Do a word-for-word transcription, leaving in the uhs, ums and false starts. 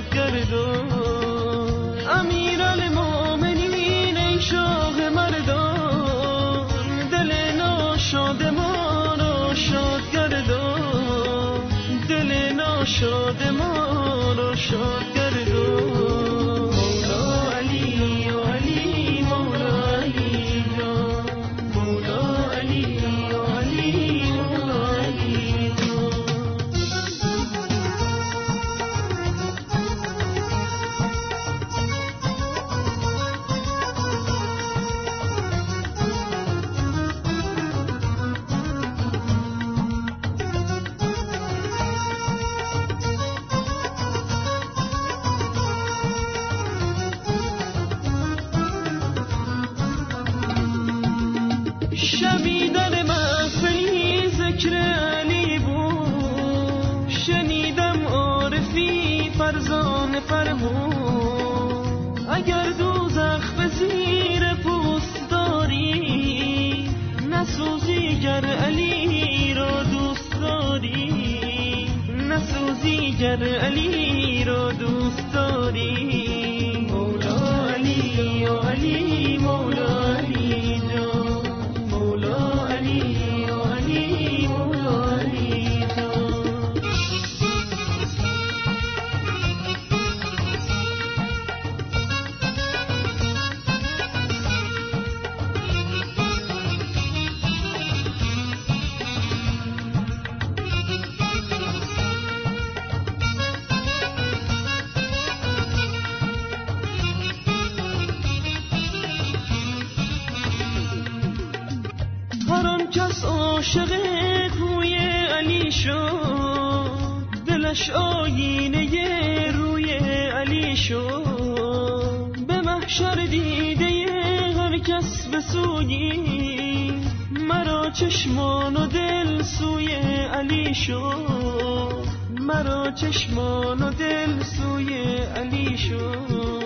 گردان امیرالمومنین ای شاه مردان دل ناشاد ما را شاد گردان دل ناشاد ما را شاد گردان مولا علی و علی مولا علی جان مولا علی و علی مولا علی جان شبی در محفلی ذکر علی بود شنیدم عارفی فرزان فرمود اگر دوزخ به زیر پوست داری نسوزی گر علی را دوست داری نسوزی گر علی را دوست داری مولا علی و علی مولا علی جان مولا علی و علی مولا علی جان هر آن کس عاشق کوی علی شد دلش آینه روی علی شد به محشر دیده هر کس به سویی مرا چشمان و دل سوی علی شد مرا چشمان و دل سوی علی شد